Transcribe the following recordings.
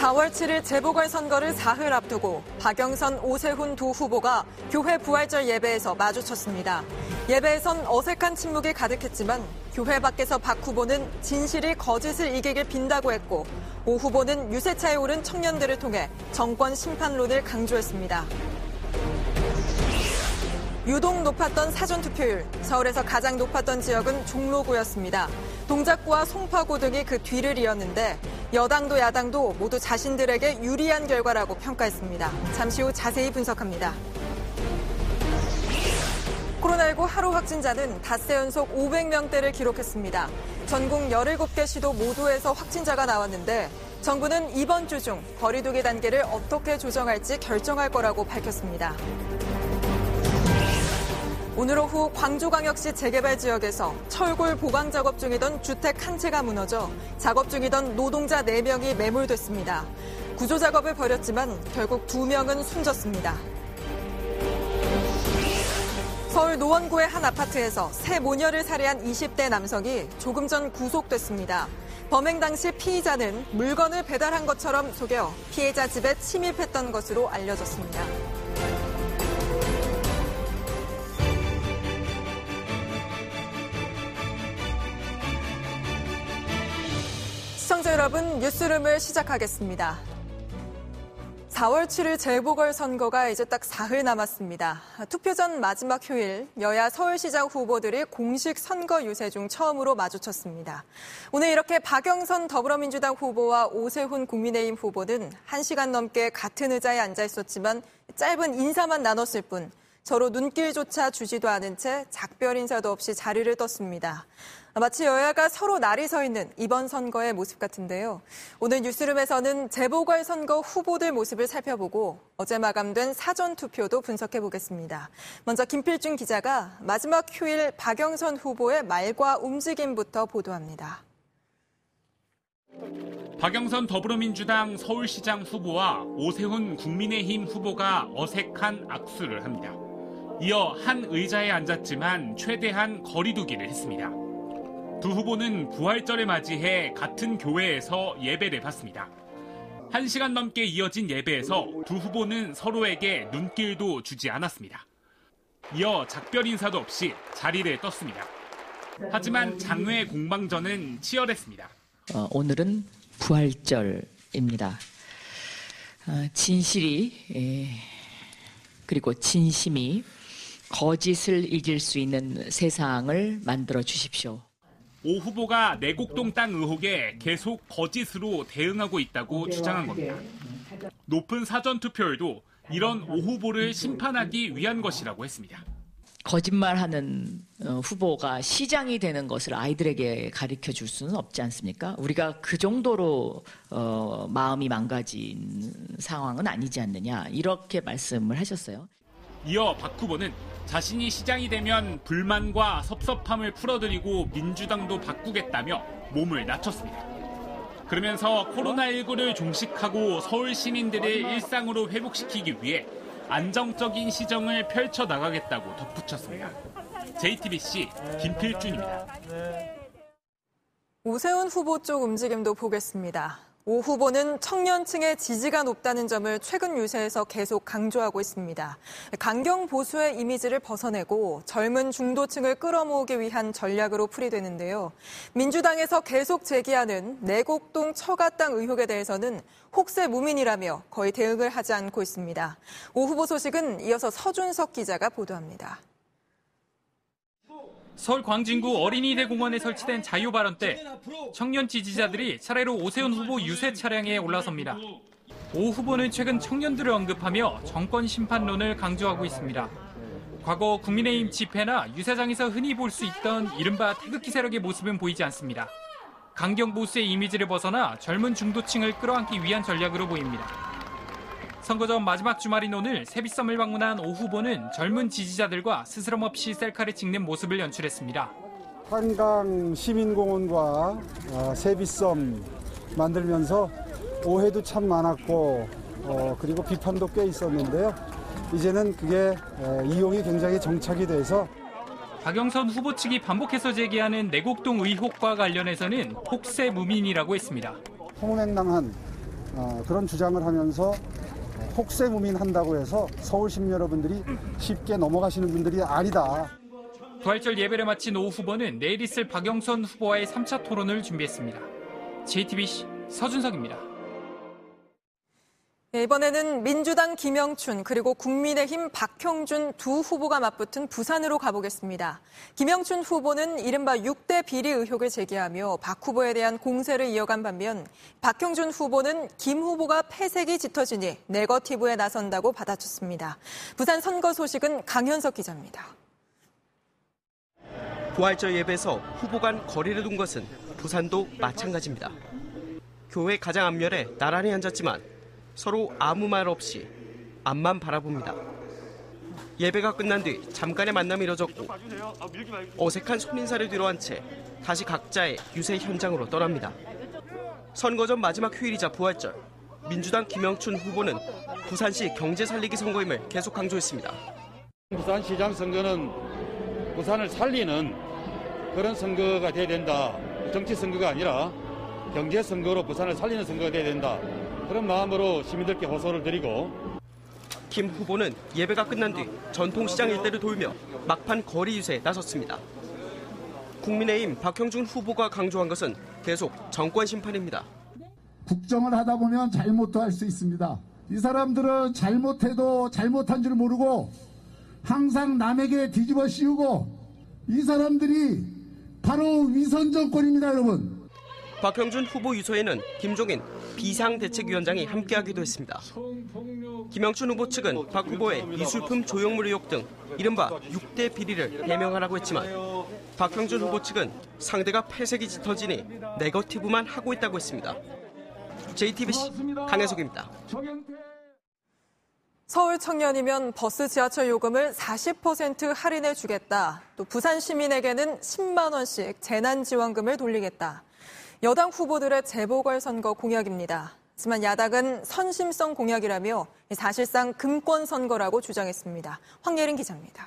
4월 7일 재보궐선거를 사흘 앞두고 박영선, 오세훈 두 후보가 교회 부활절 예배에서 마주쳤습니다. 예배에선 어색한 침묵이 가득했지만 교회 밖에서 박 후보는 진실이 거짓을 이기길 빈다고 했고, 오 후보는 유세차에 오른 청년들을 통해 정권 심판론을 강조했습니다. 유독 높았던 사전투표율, 서울에서 가장 높았던 지역은 종로구였습니다. 동작구와 송파구 등이 그 뒤를 이었는데 여당도 야당도 모두 자신들에게 유리한 결과라고 평가했습니다. 잠시 후 자세히 분석합니다. 코로나19 하루 확진자는 닷새 연속 500명대를 기록했습니다. 전국 17개 시도 모두에서 확진자가 나왔는데 정부는 이번 주 중 거리두기 단계를 어떻게 조정할지 결정할 거라고 밝혔습니다. 오늘 오후 광주광역시 재개발 지역에서 철골 보강 작업 중이던 주택 한 채가 무너져 작업 중이던 노동자 4명이 매몰됐습니다. 구조 작업을 벌였지만 결국 2명은 숨졌습니다. 서울 노원구의 한 아파트에서 새 모녀를 살해한 20대 남성이 조금 전 구속됐습니다. 범행 당시 피의자는 물건을 배달한 것처럼 속여 피해자 집에 침입했던 것으로 알려졌습니다. 시청자 여러분, 뉴스룸을 시작하겠습니다. 4월 7일 재보궐선거가 이제 딱 사흘 남았습니다. 투표 전 마지막 휴일, 여야 서울시장 후보들이 공식 선거 유세 중 처음으로 마주쳤습니다. 오늘 이렇게 박영선 더불어민주당 후보와 오세훈 국민의힘 후보는 1시간 넘게 같은 의자에 앉아 있었지만 짧은 인사만 나눴을 뿐 서로 눈길조차 주지도 않은 채 작별 인사도 없이 자리를 떴습니다. 마치 여야가 서로 날이 서 있는 이번 선거의 모습 같은데요. 오늘 뉴스룸에서는 재보궐선거 후보들 모습을 살펴보고 어제 마감된 사전투표도 분석해보겠습니다. 먼저 김필중 기자가 마지막 휴일 박영선 후보의 말과 움직임부터 보도합니다. 박영선 더불어민주당 서울시장 후보와 오세훈 국민의힘 후보가 어색한 악수를 합니다. 이어 한 의자에 앉았지만 최대한 거리두기를 했습니다. 두 후보는 부활절을 맞이해 같은 교회에서 예배를 받습니다. 1시간 넘게 이어진 예배에서 두 후보는 서로에게 눈길도 주지 않았습니다. 이어 작별 인사도 없이 자리를 떴습니다. 하지만 장외 공방전은 치열했습니다. 오늘은 부활절입니다. 진실이 그리고 진심이 거짓을 이길 수 있는 세상을 만들어 주십시오. 오 후보가 내곡동 땅 의혹에 계속 거짓으로 대응하고 있다고 주장한 겁니다. 높은 사전투표율도 이런 오 후보를 심판하기 위한 것이라고 했습니다. 거짓말하는 후보가 시장이 되는 것을 아이들에게 가르쳐줄 수는 없지 않습니까? 우리가 그 정도로 마음이 망가진 상황은 아니지 않느냐, 이렇게 말씀을 하셨어요. 이어 박 후보는 자신이 시장이 되면 불만과 섭섭함을 풀어드리고 민주당도 바꾸겠다며 몸을 낮췄습니다. 그러면서 코로나19를 종식하고 서울 시민들을 일상으로 회복시키기 위해 안정적인 시정을 펼쳐나가겠다고 덧붙였습니다. JTBC 김필준입니다. 오세훈 후보 쪽 움직임도 보겠습니다. 오 후보는 청년층의 지지가 높다는 점을 최근 유세에서 계속 강조하고 있습니다. 강경 보수의 이미지를 벗어내고 젊은 중도층을 끌어모으기 위한 전략으로 풀이되는데요. 민주당에서 계속 제기하는 내곡동 처가 땅 의혹에 대해서는 혹세 무민이라며 거의 대응을 하지 않고 있습니다. 오 후보 소식은 이어서 서준석 기자가 보도합니다. 서울 광진구 어린이대공원에 설치된 자유발언 때 청년 지지자들이 차례로 오세훈 후보 유세 차량에 올라섭니다. 오 후보는 최근 청년들을 언급하며 정권 심판론을 강조하고 있습니다. 과거 국민의힘 집회나 유세장에서 흔히 볼 수 있던 이른바 태극기 세력의 모습은 보이지 않습니다. 강경 보수의 이미지를 벗어나 젊은 중도층을 끌어안기 위한 전략으로 보입니다. 선거 전 마지막 주말인 오늘 세빛섬을 방문한 오 후보는 젊은 지지자들과 스스럼 없이 셀카를 찍는 모습을 연출했습니다. 한강 시민공원과 세빛섬 만들면서 오해도 참 많았고 그리고 비판도 꽤 있었는데요. 이제는 그게 이용이 굉장히 정착이 돼서 박영선 후보 측이 반복해서 제기하는 내곡동 의혹과 관련해서는 혹세 무민이라고 했습니다. 홍횡랑한 그런 주장을 하면서 혹세무민한다고 해서 서울 시민 여러분들이 쉽게 넘어가시는 분들이 아니다. 부활절 예배를 마친 오 후보는 내일 있을 박영선 후보와의 3차 토론을 준비했습니다. JTBC 서준석입니다. 이번에는 민주당 김영춘 그리고 국민의힘 박형준 두 후보가 맞붙은 부산으로 가보겠습니다. 김영춘 후보는 이른바 6대 비리 의혹을 제기하며 박 후보에 대한 공세를 이어간 반면 박형준 후보는 김 후보가 패색이 짙어지니 네거티브에 나선다고 받아쳤습니다. 부산 선거 소식은 강현석 기자입니다. 부활절 예배에서 후보 간 거리를 둔 것은 부산도 마찬가지입니다. 교회 가장 앞면에 나란히 앉았지만 서로 아무 말 없이 앞만 바라봅니다. 예배가 끝난 뒤 잠깐의 만남이 이뤄졌고 어색한 손인사를 뒤로한 채 다시 각자의 유세 현장으로 떠납니다. 선거 전 마지막 휴일이자 부활절, 민주당 김영춘 후보는 부산시 경제 살리기 선거임을 계속 강조했습니다. 부산시장 선거는 부산을 살리는 그런 선거가 돼야 된다. 정치 선거가 아니라 경제 선거로 부산을 살리는 선거가 돼야 된다. 그런 마음으로 시민들께 호소를 드리고. 김 후보는 예배가 끝난 뒤 전통시장 일대를 돌며 막판 거리 유세에 나섰습니다. 국민의힘 박형준 후보가 강조한 것은 계속 정권 심판입니다. 국정을 하다 보면 잘못도 할 수 있습니다. 이 사람들은 잘못해도 잘못한 줄 모르고 항상 남에게 뒤집어 씌우고 이 사람들이 바로 위선 정권입니다, 여러분. 박형준 후보 유서에는 김종인 비상대책위원장이 함께하기도 했습니다. 김영춘 후보 측은 박 후보의 미술품 조형물 의혹 등 이른바 6대 비리를 해명하라고 했지만 박형준 후보 측은 상대가 패색이 짙어지니 네거티브만 하고 있다고 했습니다. JTBC 강혜석입니다. 서울 청년이면 버스 지하철 요금을 40% 할인해 주겠다. 또 부산 시민에게는 10만 원씩 재난지원금을 돌리겠다. 여당 후보들의 재보궐선거 공약입니다. 하지만 야당은 선심성 공약이라며 사실상 금권선거라고 주장했습니다. 황예린 기자입니다.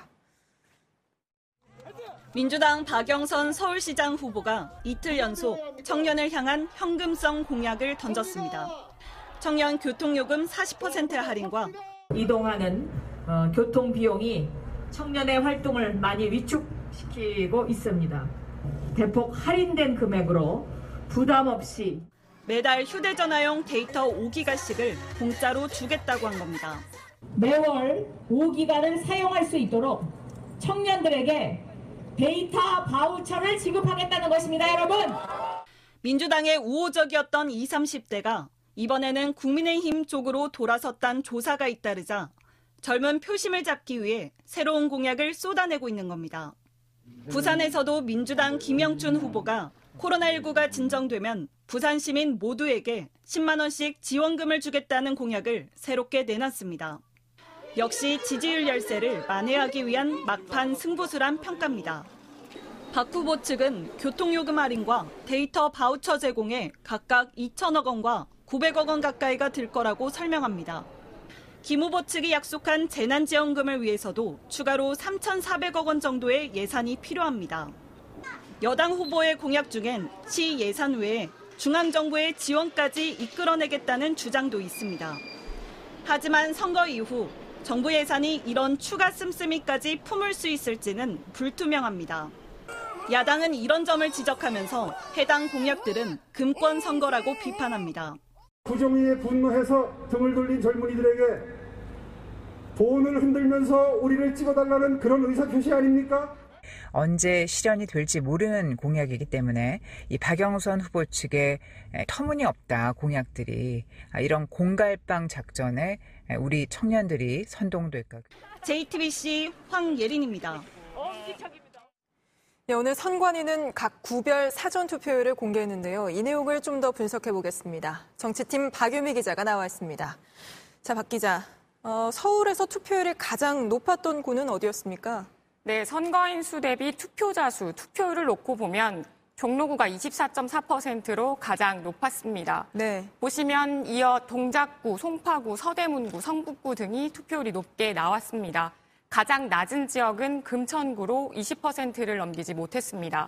민주당 박영선 서울시장 후보가 이틀 연속 청년을 향한 현금성 공약을 던졌습니다. 청년 교통요금 40% 할인과 이동하는 교통비용이 청년의 활동을 많이 위축시키고 있습니다. 대폭 할인된 금액으로 부담 없이 매달 휴대전화용 데이터 5기가씩을 공짜로 주겠다고 한 겁니다. 매월 5기가를 사용할 수 있도록 청년들에게 데이터 바우처를 지급하겠다는 것입니다, 여러분. 민주당의 우호적이었던 20, 30대가 이번에는 국민의힘 쪽으로 돌아섰다는 조사가 잇따르자 젊은 표심을 잡기 위해 새로운 공약을 쏟아내고 있는 겁니다. 부산에서도 민주당 김영춘 후보가 코로나19가 진정되면 부산 시민 모두에게 10만 원씩 지원금을 주겠다는 공약을 새롭게 내놨습니다. 역시 지지율 열세를 만회하기 위한 막판 승부수란 평가입니다. 박 후보 측은 교통요금 할인과 데이터 바우처 제공에 각각 2천억 원과 900억 원 가까이가 들 거라고 설명합니다. 김 후보 측이 약속한 재난지원금을 위해서도 추가로 3,400억 원 정도의 예산이 필요합니다. 여당 후보의 공약 중엔 시 예산 외에 중앙정부의 지원까지 이끌어내겠다는 주장도 있습니다. 하지만 선거 이후 정부 예산이 이런 추가 씀씀이까지 품을 수 있을지는 불투명합니다. 야당은 이런 점을 지적하면서 해당 공약들은 금권 선거라고 비판합니다. 부정의에 분노해서 등을 돌린 젊은이들에게 돈을 흔들면서 우리를 찍어달라는 그런 의사표시 아닙니까? 언제 실현이 될지 모르는 공약이기 때문에 이 박영선 후보 측의 터무니없다 공약들이 이런 공갈빵 작전에 우리 청년들이 선동될까. JTBC 황예린입니다. 네, 오늘 선관위는 각 구별 사전투표율을 공개했는데요. 이 내용을 좀 더 분석해 보겠습니다. 정치팀 박유미 기자가 나와 있습니다. 자, 박 기자, 서울에서 투표율이 가장 높았던 구는 어디였습니까? 네, 선거인 수 대비 투표자 수, 투표율을 놓고 보면 종로구가 24.4%로 가장 높았습니다. 네. 보시면 이어 동작구, 송파구, 서대문구, 성북구 등이 투표율이 높게 나왔습니다. 가장 낮은 지역은 금천구로 20%를 넘기지 못했습니다.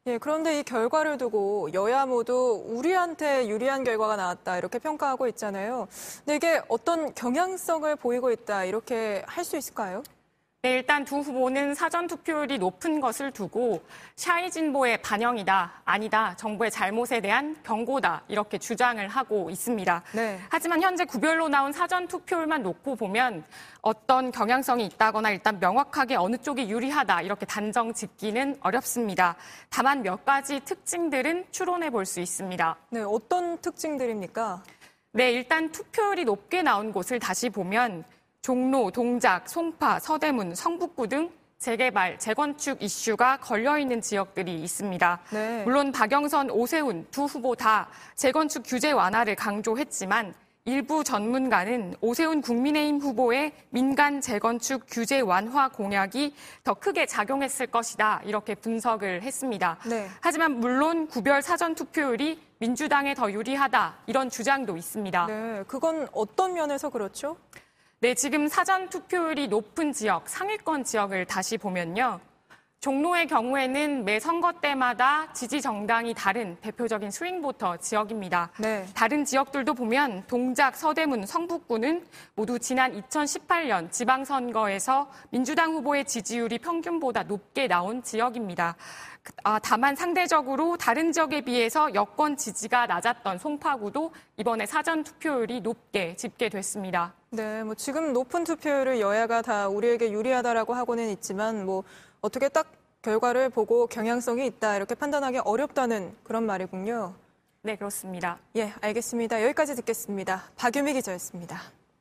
예, 그런데 이 결과를 두고 여야 모두 우리한테 유리한 결과가 나왔다 이렇게 평가하고 있잖아요. 근데 이게 어떤 경향성을 보이고 있다 이렇게 할 수 있을까요? 네, 일단 두 후보는 사전 투표율이 높은 것을 두고 샤이 진보의 반영이다, 아니다, 정부의 잘못에 대한 경고다 이렇게 주장을 하고 있습니다. 네. 하지만 현재 구별로 나온 사전 투표율만 놓고 보면 어떤 경향성이 있다거나 일단 명확하게 어느 쪽이 유리하다 이렇게 단정 짓기는 어렵습니다. 다만 몇 가지 특징들은 추론해 볼 수 있습니다. 네, 어떤 특징들입니까? 네, 일단 투표율이 높게 나온 곳을 다시 보면 종로, 동작, 송파, 서대문, 성북구 등 재개발, 재건축 이슈가 걸려있는 지역들이 있습니다. 네. 물론 박영선, 오세훈 두 후보 다 재건축 규제 완화를 강조했지만 일부 전문가는 오세훈 국민의힘 후보의 민간 재건축 규제 완화 공약이 더 크게 작용했을 것이다 이렇게 분석을 했습니다. 네. 하지만 물론 구별 사전 투표율이 민주당에 더 유리하다 이런 주장도 있습니다. 네, 그건 어떤 면에서 그렇죠? 네, 지금 사전 투표율이 높은 지역, 상위권 지역을 다시 보면요. 종로의 경우에는 매 선거 때마다 지지 정당이 다른 대표적인 스윙보터 지역입니다. 네. 다른 지역들도 보면 동작, 서대문, 성북구는 모두 지난 2018년 지방선거에서 민주당 후보의 지지율이 평균보다 높게 나온 지역입니다. 다만 상대적으로 다른 지역에 비해서 여권 지지가 낮았던 송파구도 이번에 사전 투표율이 높게 집계됐습니다. 네, 뭐 지금 높은 투표율을 여야가 다 우리에게 유리하다라고 하고는 있지만 뭐 어떻게 딱 결과를 보고 경향성이 있다 이렇게 판단하기 어렵다는 그런 말이군요. 네, 그렇습니다. 예, 알겠습니다. 여기까지 듣겠습니다. 박유미 기자였습니다.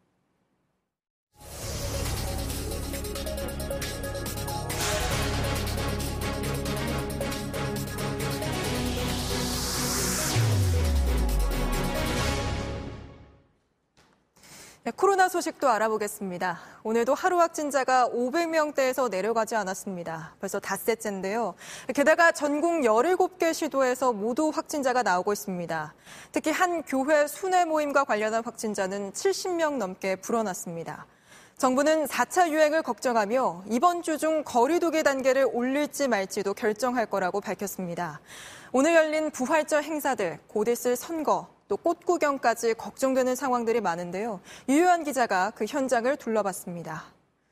네, 코로나 소식도 알아보겠습니다. 오늘도 하루 확진자가 500명대에서 내려가지 않았습니다. 벌써 닷새째인데요. 게다가 전국 17개 시도에서 모두 확진자가 나오고 있습니다. 특히 한 교회 순회 모임과 관련한 확진자는 70명 넘게 불어났습니다. 정부는 4차 유행을 걱정하며 이번 주 중 거리 두기 단계를 올릴지 말지도 결정할 거라고 밝혔습니다. 오늘 열린 부활절 행사들, 곧 있을 선거, 또 꽃 구경까지 걱정되는 상황들이 많은데요. 유효한 기자가 그 현장을 둘러봤습니다.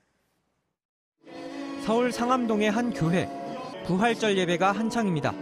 서울 상암동의 한 교회, 부활절 예배가 한창입니다.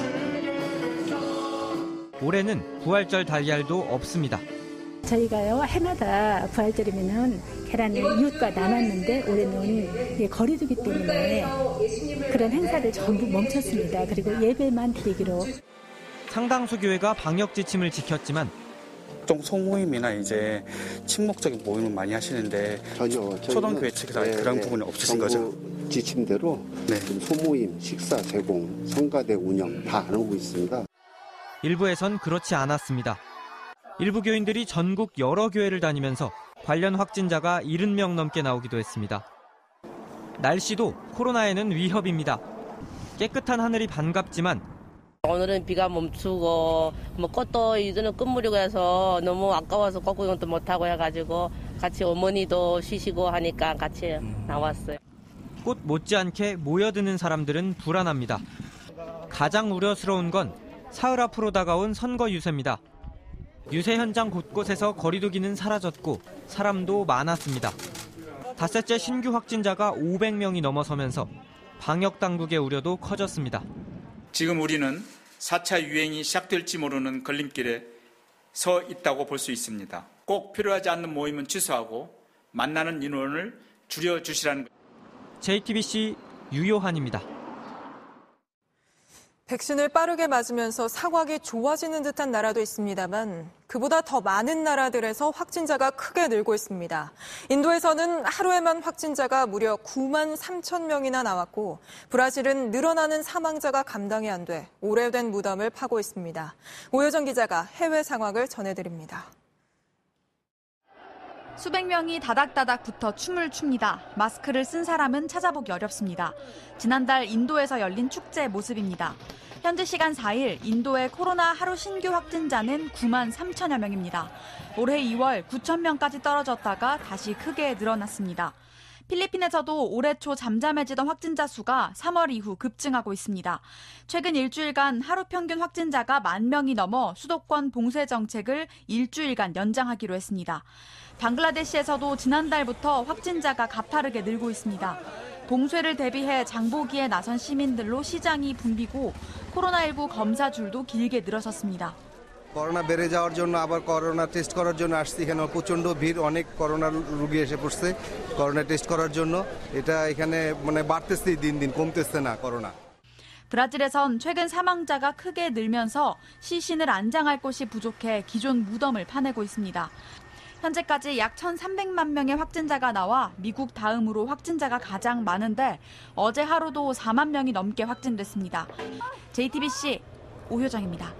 올해는 부활절 달걀도 없습니다. 저희가요 해마다 부활절이면은 계란을 이웃과 나눴는데 올해는 거리두기 때문에 그런 행사를 전부 멈췄습니다. 그리고 예배만 드리기로. 상당수 교회가 방역 지침을 지켰지만 보통 소모임이나 이제 친목적인 모임을 많이 하시는데 전혀 초등교회 측에서 그런 부분은 없으신 거죠? 지침대로 소모임, 식사 제공, 성가대 운영 다 안 하고 있습니다. 일부에선 그렇지 않았습니다. 일부 교인들이 전국 여러 교회를 다니면서 관련 확진자가 70명 넘게 나오기도 했습니다. 날씨도 코로나에는 위협입니다. 깨끗한 하늘이 반갑지만 오늘은 비가 멈추고 꽃도 이제는 끝물이고 해서 너무 아까워서 꽃 구경도 못하고 해가지고 같이 어머니도 쉬시고 하니까 같이 나왔어요. 꽃 못지않게 모여드는 사람들은 불안합니다. 가장 우려스러운 건 사흘 앞으로 다가온 선거 유세입니다. 유세 현장 곳곳에서 거리두기는 사라졌고 사람도 많았습니다. 닷새째 신규 확진자가 500명이 넘어서면서 방역 당국의 우려도 커졌습니다. 지금 우리는 4차 유행이 시작될지 모르는 걸림길에 서 있다고 볼 수 있습니다. 꼭 필요하지 않는 모임은 취소하고 만나는 인원을 줄여주시라는 것. JTBC 유요한입니다. 백신을 빠르게 맞으면서 상황이 좋아지는 듯한 나라도 있습니다만 그보다 더 많은 나라들에서 확진자가 크게 늘고 있습니다. 인도에서는 하루에만 확진자가 무려 9만 3천 명이나 나왔고 브라질은 늘어나는 사망자가 감당이 안 돼 오래된 무덤을 파고 있습니다. 오효정 기자가 해외 상황을 전해드립니다. 수백 명이 다닥다닥 붙어 춤을 춥니다. 마스크를 쓴 사람은 찾아보기 어렵습니다. 지난달 인도에서 열린 축제 모습입니다. 현지 시간 4일 인도의 코로나 하루 신규 확진자는 9만 3천여 명입니다. 올해 2월 9천 명까지 떨어졌다가 다시 크게 늘어났습니다. 필리핀에서도 올해 초 잠잠해지던 확진자 수가 3월 이후 급증하고 있습니다. 최근 일주일간 하루 평균 확진자가 10,000명이 넘어 수도권 봉쇄 정책을 일주일간 연장하기로 했습니다. 방글라데시에서도 지난달부터 확진자가 가파르게 늘고 있습니다. 봉쇄를 대비해 장보기에 나선 시민들로 시장이 붐비고 코로나19 검사 줄도 길게 늘어섰습니다. Corona বেড়ে যাওয়ার জন্য আবার করোনা টেস্ট করার জন্য আসছি। এখানে প্রচণ্ড ভিড়, অনেক করোনা রোগী এসে পড়ছে করোনা টেস্ট করার জন্য। এটা এখানে মানে বাড়তেছে দিন দিন, কমতেছে না করোনা। 브라질에선 최근 사망자가 크게 늘면서 시신을 안장할 곳이 부족해 기존 무덤을 파내고 있습니다. 현재까지 약 1,300만 명의 확진자가 나와 미국 다음으로 확진자가 가장 많은데 어제 하루도 4만 명이 넘게 확진됐습니다. JTBC 오효정입니다.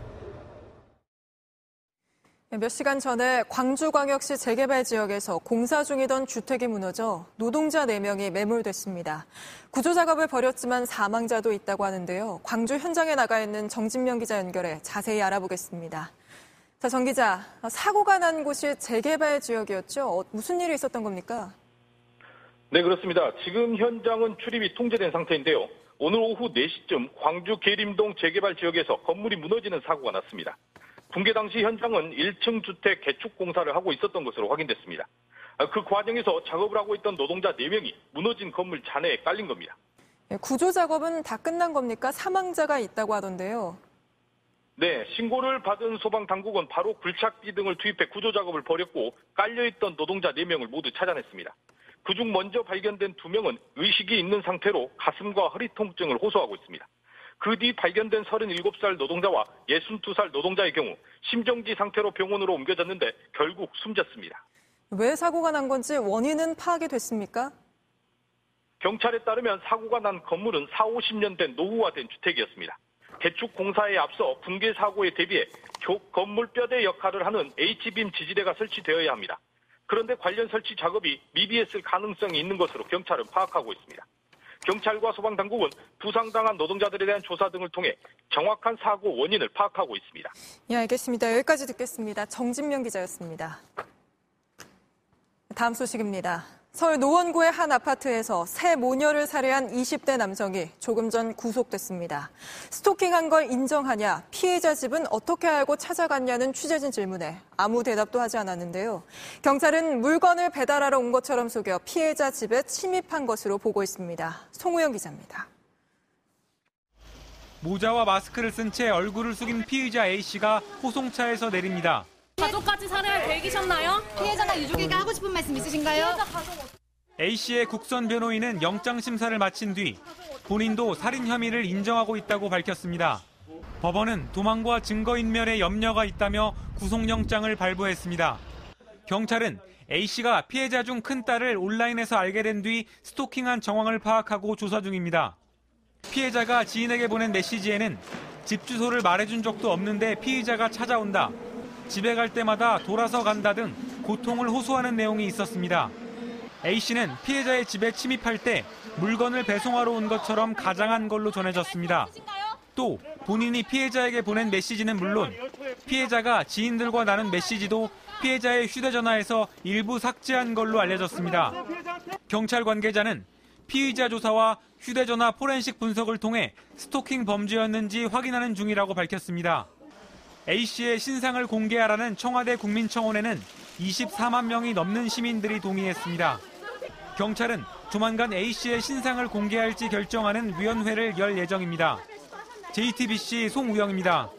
몇 시간 전에 광주광역시 재개발 지역에서 공사 중이던 주택이 무너져 노동자 4명이 매몰됐습니다. 구조 작업을 벌였지만 사망자도 있다고 하는데요. 광주 현장에 나가 있는 정진명 기자 연결해 자세히 알아보겠습니다. 자, 정 기자, 사고가 난 곳이 재개발 지역이었죠? 무슨 일이 있었던 겁니까? 네, 그렇습니다. 지금 현장은 출입이 통제된 상태인데요. 오늘 오후 4시쯤 광주 계림동 재개발 지역에서 건물이 무너지는 사고가 났습니다. 붕괴 당시 현장은 1층 주택 개축 공사를 하고 있었던 것으로 확인됐습니다. 그 과정에서 작업을 하고 있던 노동자 4명이 무너진 건물 잔해에 깔린 겁니다. 구조 작업은 다 끝난 겁니까? 사망자가 있다고 하던데요. 네, 신고를 받은 소방당국은 바로 굴착기 등을 투입해 구조 작업을 벌였고 깔려있던 노동자 4명을 모두 찾아냈습니다. 그중 먼저 발견된 2명은 의식이 있는 상태로 가슴과 허리 통증을 호소하고 있습니다. 그 뒤 발견된 37살 노동자와 62살 노동자의 경우 심정지 상태로 병원으로 옮겨졌는데 결국 숨졌습니다. 왜 사고가 난 건지 원인은 파악이 됐습니까? 경찰에 따르면 사고가 난 건물은 40-50년 된 노후화된 주택이었습니다. 개축 공사에 앞서 붕괴 사고에 대비해 건물 뼈대 역할을 하는 H빔 지지대가 설치되어야 합니다. 그런데 관련 설치 작업이 미비했을 가능성이 있는 것으로 경찰은 파악하고 있습니다. 경찰과 소방당국은 부상당한 노동자들에 대한 조사 등을 통해 정확한 사고 원인을 파악하고 있습니다. 예, 알겠습니다. 여기까지 듣겠습니다. 정진명 기자였습니다. 다음 소식입니다. 서울 노원구의 한 아파트에서 새 모녀를 살해한 20대 남성이 조금 전 구속됐습니다. 스토킹한 걸 인정하냐, 피해자 집은 어떻게 알고 찾아갔냐는 취재진 질문에 아무 대답도 하지 않았는데요. 경찰은 물건을 배달하러 온 것처럼 속여 피해자 집에 침입한 것으로 보고 있습니다. 송우영 기자입니다. 모자와 마스크를 쓴 채 얼굴을 숙인 피의자 A씨가 호송차에서 내립니다. 가족까지 살해할 계획이셨나요? 피해자나 유족에게 하고 싶은 말씀 있으신가요? A씨의 국선 변호인은 영장 심사를 마친 뒤 본인도 살인 혐의를 인정하고 있다고 밝혔습니다. 법원은 도망과 증거인멸에 염려가 있다며 구속영장을 발부했습니다. 경찰은 A씨가 피해자 중 큰딸을 온라인에서 알게 된 뒤 스토킹한 정황을 파악하고 조사 중입니다. 피해자가 지인에게 보낸 메시지에는 집 주소를 말해준 적도 없는데 피의자가 찾아온다. 집에 갈 때마다 돌아서 간다 등 고통을 호소하는 내용이 있었습니다. A씨는 피해자의 집에 침입할 때 물건을 배송하러 온 것처럼 가장한 걸로 전해졌습니다. 또 본인이 피해자에게 보낸 메시지는 물론 피해자가 지인들과 나눈 메시지도 피해자의 휴대전화에서 일부 삭제한 걸로 알려졌습니다. 경찰 관계자는 피의자 조사와 휴대전화 포렌식 분석을 통해 스토킹 범죄였는지 확인하는 중이라고 밝혔습니다. A씨의 신상을 공개하라는 청와대 국민청원에는 24만 명이 넘는 시민들이 동의했습니다. 경찰은 조만간 A씨의 신상을 공개할지 결정하는 위원회를 열 예정입니다. JTBC 송우영입니다.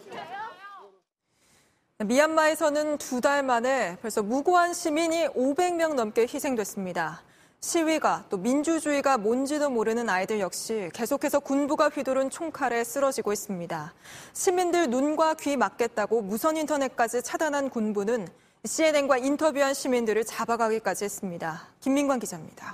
미얀마에서는 2달 만에 벌써 무고한 시민이 500명 넘게 희생됐습니다. 시위가 또 민주주의가 뭔지도 모르는 아이들 역시 계속해서 군부가 휘두른 총칼에 쓰러지고 있습니다. 시민들 눈과 귀 막겠다고 무선 인터넷까지 차단한 군부는 CNN과 인터뷰한 시민들을 잡아가기까지 했습니다. 김민관 기자입니다.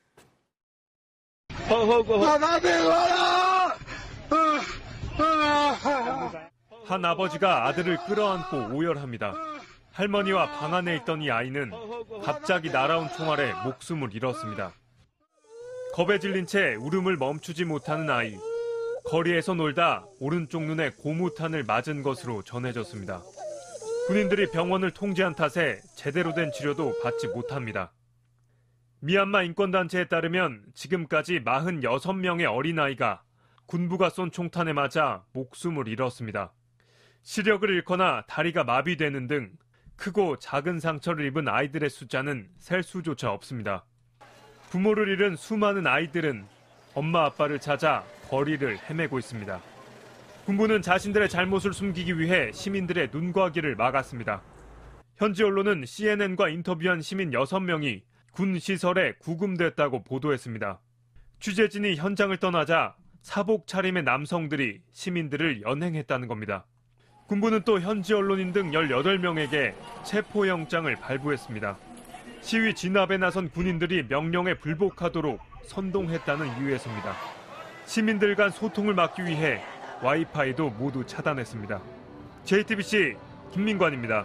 한 아버지가 아들을 끌어안고 오열합니다. 할머니와 방 안에 있던 이 아이는 갑자기 날아온 총알에 목숨을 잃었습니다. 겁에 질린 채 울음을 멈추지 못하는 아이. 거리에서 놀다 오른쪽 눈에 고무탄을 맞은 것으로 전해졌습니다. 군인들이 병원을 통제한 탓에 제대로 된 치료도 받지 못합니다. 미얀마 인권단체에 따르면 지금까지 46명의 어린아이가 군부가 쏜 총탄에 맞아 목숨을 잃었습니다. 시력을 잃거나 다리가 마비되는 등 크고 작은 상처를 입은 아이들의 숫자는 셀 수조차 없습니다. 부모를 잃은 수많은 아이들은 엄마 아빠를 찾아 거리를 헤매고 있습니다. 군부는 자신들의 잘못을 숨기기 위해 시민들의 눈과 귀를 막았습니다. 현지 언론은 CNN과 인터뷰한 시민 6명이 군 시설에 구금됐다고 보도했습니다. 취재진이 현장을 떠나자 사복 차림의 남성들이 시민들을 연행했다는 겁니다. 군부는 또 현지 언론인 등 18명에게 체포영장을 발부했습니다. 시위 진압에 나선 군인들이 명령에 불복하도록 선동했다는 이유에서입니다. 시민들 간 소통을 막기 위해 와이파이도 모두 차단했습니다. JTBC 김민관입니다.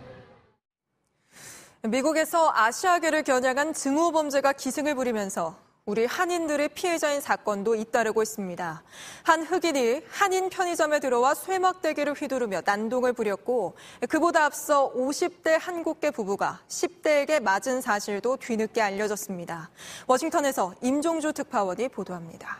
미국에서 아시아계를 겨냥한 증오 범죄가 기승을 부리면서 우리 한인들의 피해자인 사건도 잇따르고 있습니다. 한 흑인이 한인 편의점에 들어와 쇠막대기를 휘두르며 난동을 부렸고 그보다 앞서 50대 한국계 부부가 10대에게 맞은 사실도 뒤늦게 알려졌습니다. 워싱턴에서 임종주 특파원이 보도합니다.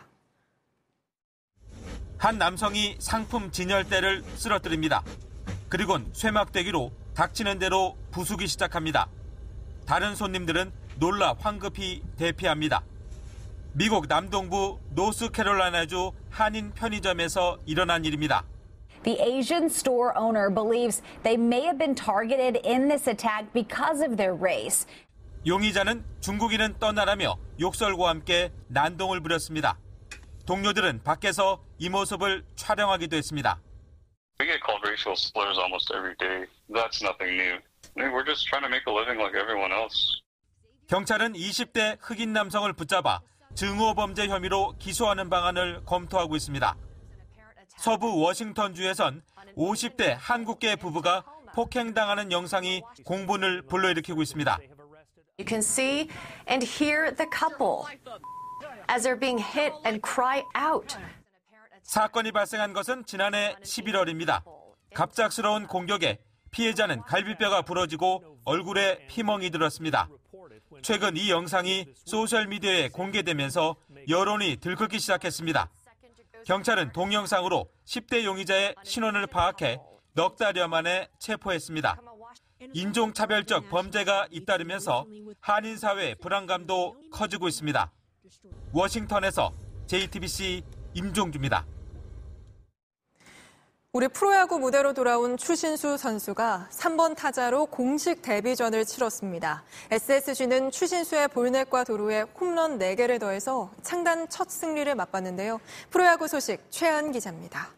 한 남성이 상품 진열대를 쓰러뜨립니다. 그리곤 쇠막대기로 닥치는 대로 부수기 시작합니다. 다른 손님들은 놀라 황급히 대피합니다. 미국 남동부 노스캐롤라이나주 한인 편의점에서 일어난 일입니다. The Asian store owner believes they may have been targeted in this attack because of their race. 용의자는 중국인은 떠나라며 욕설과 함께 난동을 부렸습니다. 동료들은 밖에서 이 모습을 촬영하기도 했습니다. We get called racial slurs almost every day. That's nothing new. We're just trying to make a living like everyone else. 경찰은 20대 흑인 남성을 붙잡아 증오 범죄 혐의로 기소하는 방안을 검토하고 있습니다. 서부 워싱턴주에선 50대 한국계 부부가 폭행당하는 영상이 공분을 불러일으키고 있습니다. You can see and hear the couple as they're being hit and cry out. 사건이 발생한 것은 지난해 11월입니다. 갑작스러운 공격에 피해자는 갈비뼈가 부러지고 얼굴에 피멍이 들었습니다. 최근 이 영상이 소셜미디어에 공개되면서 여론이 들끓기 시작했습니다. 경찰은 동영상으로 10대 용의자의 신원을 파악해 넉 달여 만에 체포했습니다. 인종차별적 범죄가 잇따르면서 한인 사회의 불안감도 커지고 있습니다. 워싱턴에서 JTBC 임종주입니다. 우리 프로야구 무대로 돌아온 추신수 선수가 3번 타자로 공식 데뷔전을 치렀습니다. SSG는 추신수의 볼넷과 도루에 홈런 4개를 더해서 창단 첫 승리를 맛봤는데요. 프로야구 소식 최한 기자입니다.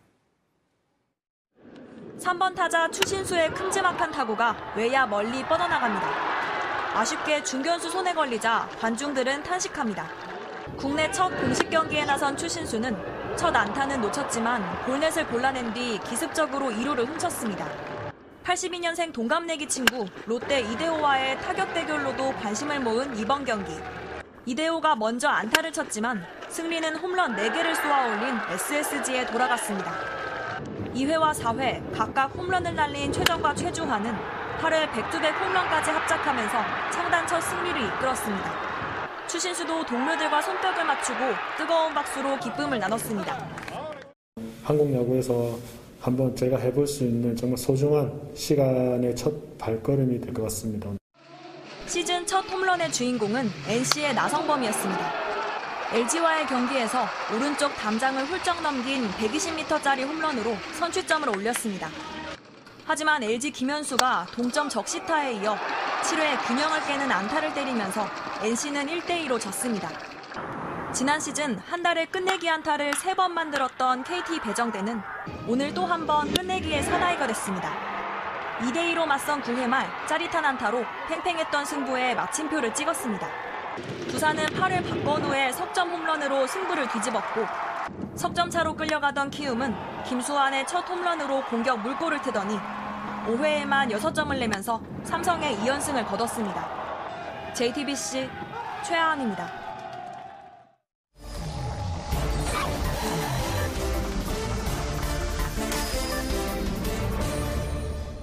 3번 타자 추신수의 큼지막한 타구가 외야 멀리 뻗어나갑니다. 아쉽게 중견수 손에 걸리자 관중들은 탄식합니다. 국내 첫 공식 경기에 나선 추신수는 첫 안타는 놓쳤지만 볼넷을 골라낸 뒤 기습적으로 2루를 훔쳤습니다. 82년생 동갑내기 친구 롯데 이대호와의 타격 대결로도 관심을 모은 이번 경기. 이대호가 먼저 안타를 쳤지만 승리는 홈런 4개를 쏘아올린 SSG에 돌아갔습니다. 2회와 4회 각각 홈런을 날린 최정과 최주환은 8회 백투백 홈런까지 합작하면서 창단 첫 승리를 이끌었습니다. 추신수도 동료들과 손뼉을 맞추고 뜨거운 박수로 기쁨을 나눴습니다. 한국 야구에서 한번 제가 해볼 수 있는 정말 소중한 시간의 첫 발걸음이 될 것 같습니다. 시즌 첫 홈런의 주인공은 NC의 나성범이었습니다. LG와의 경기에서 오른쪽 담장을 훌쩍 넘긴 120m짜리 홈런으로 선취점을 올렸습니다. 하지만 LG 김현수가 동점 적시타에 이어 7회 균형을 깨는 안타를 때리면서 NC는 1대2로 졌습니다. 지난 시즌 한 달에 끝내기 안타를 3번 만들었던 KT 배정대는 오늘 또 한 번 끝내기의 사나이가 됐습니다. 2대2로 맞선 9회 말 짜릿한 안타로 팽팽했던 승부에 마침표를 찍었습니다. 두산은 8회 박건우의 석점 홈런으로 승부를 뒤집었고 석점 차로 끌려가던 키움은 김수환의 첫 홈런으로 공격 물꼬를 트더니 5회에만 6점을 내면서 삼성의 2연승을 거뒀습니다. JTBC 최하은입니다.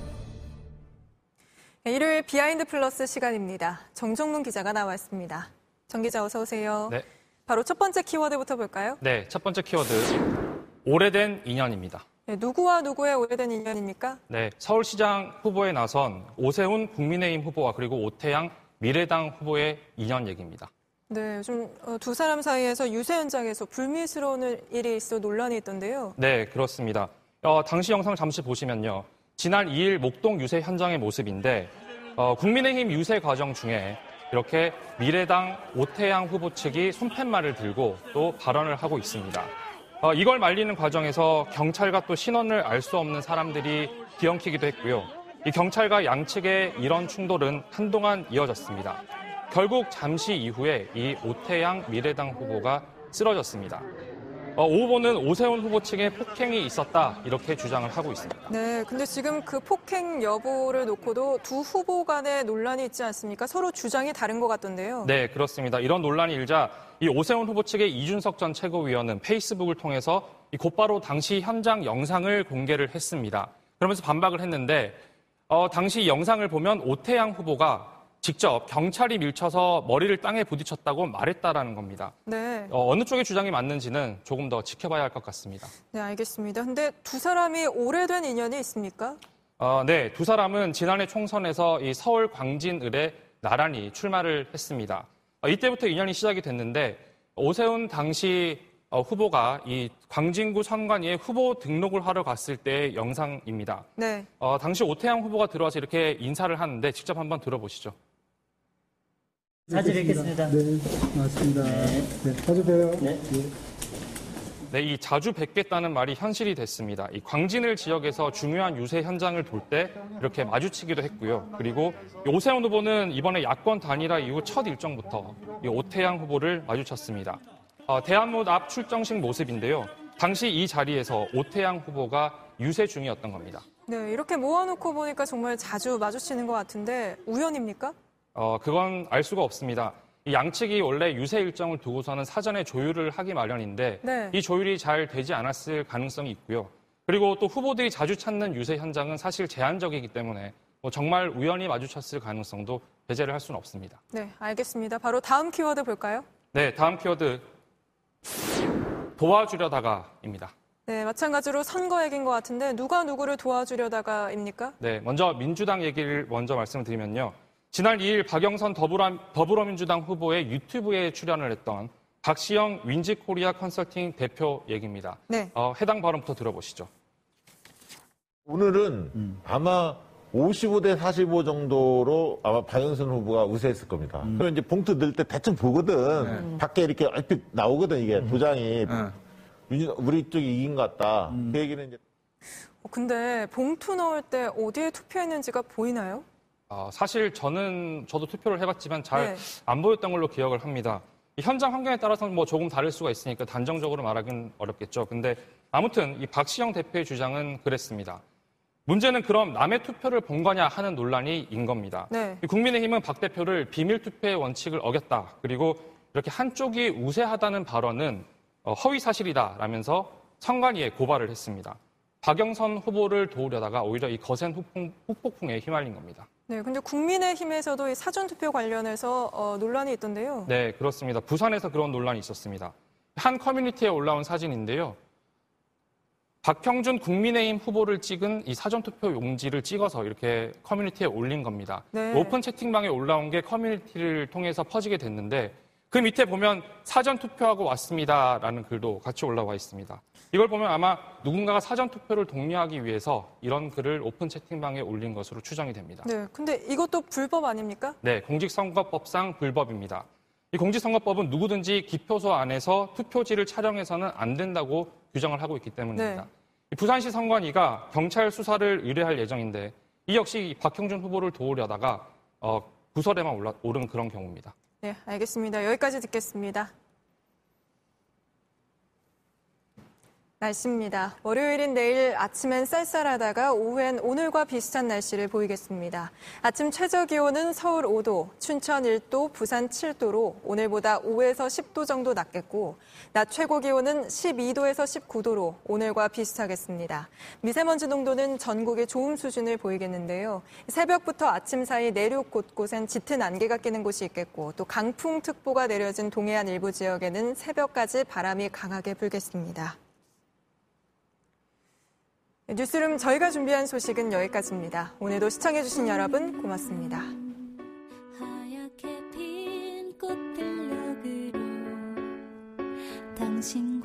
일요일 비하인드 플러스 시간입니다. 정종문 기자가 나와 있습니다. 정 기자 어서 오세요. 네. 바로 첫 번째 키워드부터 볼까요? 네, 첫 번째 키워드. 오래된 인연입니다. 네, 누구와 누구의 오래된 인연입니까? 네, 서울시장 후보에 나선 오세훈 국민의힘 후보와 그리고 오태양 미래당 후보의 인연 얘기입니다. 네, 요즘 두 사람 사이에서 유세 현장에서 불미스러운 일이 있어 논란이 있던데요. 네, 그렇습니다. 당시 영상을 잠시 보시면요. 지난 2일 목동 유세 현장의 모습인데 국민의힘 유세 과정 중에 이렇게 미래당 오태양 후보 측이 손팻말을 들고 또 발언을 하고 있습니다. 이걸 말리는 과정에서 경찰과 또 신원을 알 수 없는 사람들이 뒤엉키기도 했고요. 이 경찰과 양측의 이런 충돌은 한동안 이어졌습니다. 결국 잠시 이후에 이 오태양 미래당 후보가 쓰러졌습니다. 오후보는 오세훈 후보 측의 폭행이 있었다 이렇게 주장을 하고 있습니다. 네, 근데 지금 그 폭행 여부를 놓고도 두 후보 간의 논란이 있지 않습니까? 서로 주장이 다른 것 같던데요. 네, 그렇습니다. 이런 논란이 일자 이 오세훈 후보 측의 이준석 전 최고위원은 페이스북을 통해서 곧바로 당시 현장 영상을 공개를 했습니다. 그러면서 반박을 했는데 당시 영상을 보면 오태양 후보가 직접 경찰이 밀쳐서 머리를 땅에 부딪혔다고 말했다라는 겁니다. 네. 어느 쪽의 주장이 맞는지는 조금 더 지켜봐야 할 것 같습니다. 네, 알겠습니다. 근데 두 사람이 오래된 인연이 있습니까? 네, 두 사람은 지난해 총선에서 이 서울 광진을에 나란히 출마를 했습니다. 이때부터 인연이 시작이 됐는데 오세훈 당시 후보가 이 광진구 선관위에 후보 등록을 하러 갔을 때의 영상입니다. 네. 당시 오태양 후보가 들어와서 이렇게 인사를 하는데 직접 한번 들어보시죠. 자주 뵙겠습니다. 네, 고맙습니다. 네, 자주 봬요. 네. 네, 이 자주 뵙겠다는 말이 현실이 됐습니다. 이 광진을 지역에서 중요한 유세 현장을 돌 때 이렇게 마주치기도 했고요. 그리고 오세훈 후보는 이번에 야권 단일화 이후 첫 일정부터 이 오태양 후보를 마주쳤습니다. 대한못 앞 출정식 모습인데요. 당시 이 자리에서 오태양 후보가 유세 중이었던 겁니다. 네, 이렇게 모아놓고 보니까 정말 자주 마주치는 것 같은데 우연입니까? 그건 알 수가 없습니다. 이 양측이 원래 유세 일정을 두고서는 사전에 조율을 하기 마련인데 네. 이 조율이 잘 되지 않았을 가능성이 있고요. 그리고 또 후보들이 자주 찾는 유세 현장은 사실 제한적이기 때문에 정말 우연히 마주쳤을 가능성도 배제를 할 수는 없습니다. 네, 알겠습니다. 바로 다음 키워드 볼까요? 네, 다음 키워드 도와주려다가입니다. 네, 마찬가지로 선거 얘기인 것 같은데 누가 누구를 도와주려다가입니까? 네, 먼저 민주당 얘기를 먼저 말씀드리면요. 지난 2일 박영선 더불어민주당 후보의 유튜브에 출연을 했던 박시영 윈지코리아 컨설팅 대표 얘기입니다. 네. 해당 발언부터 들어보시죠. 오늘은 아마 55대 45 정도로 아마 박영선 후보가 우세했을 겁니다. 그럼 이제 봉투 넣을 때 대충 보거든. 밖에 이렇게 얼핏 나오거든, 이게 도장이. 우리 쪽이 이긴 것 같다. 그 얘기는 이제. 근데 봉투 넣을 때 어디에 투표했는지가 보이나요? 사실 저도 투표를 해봤지만 잘 안 보였던 걸로 기억을 합니다. 현장 환경에 따라서는 조금 다를 수가 있으니까 단정적으로 말하기는 어렵겠죠. 근데 아무튼 이 박시영 대표의 주장은 그랬습니다. 문제는 그럼 남의 투표를 본 거냐 하는 논란이 인 겁니다. 네. 국민의힘은 박 대표를 비밀 투표의 원칙을 어겼다. 그리고 이렇게 한쪽이 우세하다는 발언은 허위 사실이다라면서 선관위에 고발을 했습니다. 박영선 후보를 도우려다가 오히려 이 거센 후폭풍에 휘말린 겁니다. 네, 근데 국민의힘에서도 이 사전투표 관련해서 논란이 있던데요. 네, 그렇습니다. 부산에서 그런 논란이 있었습니다. 한 커뮤니티에 올라온 사진인데요. 박형준 국민의힘 후보를 찍은 이 사전투표 용지를 찍어서 이렇게 커뮤니티에 올린 겁니다. 네. 오픈 채팅방에 올라온 게 커뮤니티를 통해서 퍼지게 됐는데 그 밑에 보면 사전투표하고 왔습니다라는 글도 같이 올라와 있습니다. 이걸 보면 아마 누군가가 사전투표를 독려하기 위해서 이런 글을 오픈 채팅방에 올린 것으로 추정이 됩니다. 네, 근데 이것도 불법 아닙니까? 네, 공직선거법상 불법입니다. 이 공직선거법은 누구든지 기표소 안에서 투표지를 촬영해서는 안 된다고 규정을 하고 있기 때문입니다. 네. 부산시 선관위가 경찰 수사를 의뢰할 예정인데 이 역시 박형준 후보를 도우려다가 구설에만 오른 그런 경우입니다. 네, 알겠습니다. 여기까지 듣겠습니다. 날씨입니다. 월요일인 내일 아침엔 쌀쌀하다가 오후엔 오늘과 비슷한 날씨를 보이겠습니다. 아침 최저 기온은 서울 5도, 춘천 1도, 부산 7도로 오늘보다 5에서 10도 정도 낮겠고 낮 최고 기온은 12도에서 19도로 오늘과 비슷하겠습니다. 미세먼지 농도는 전국의 좋음 수준을 보이겠는데요. 새벽부터 아침 사이 내륙 곳곳엔 짙은 안개가 끼는 곳이 있겠고 또 강풍특보가 내려진 동해안 일부 지역에는 새벽까지 바람이 강하게 불겠습니다. 뉴스룸 저희가 준비한 소식은 여기까지입니다. 오늘도 시청해주신 여러분 고맙습니다. 하얗게 핀 꽃들녘으로 당신과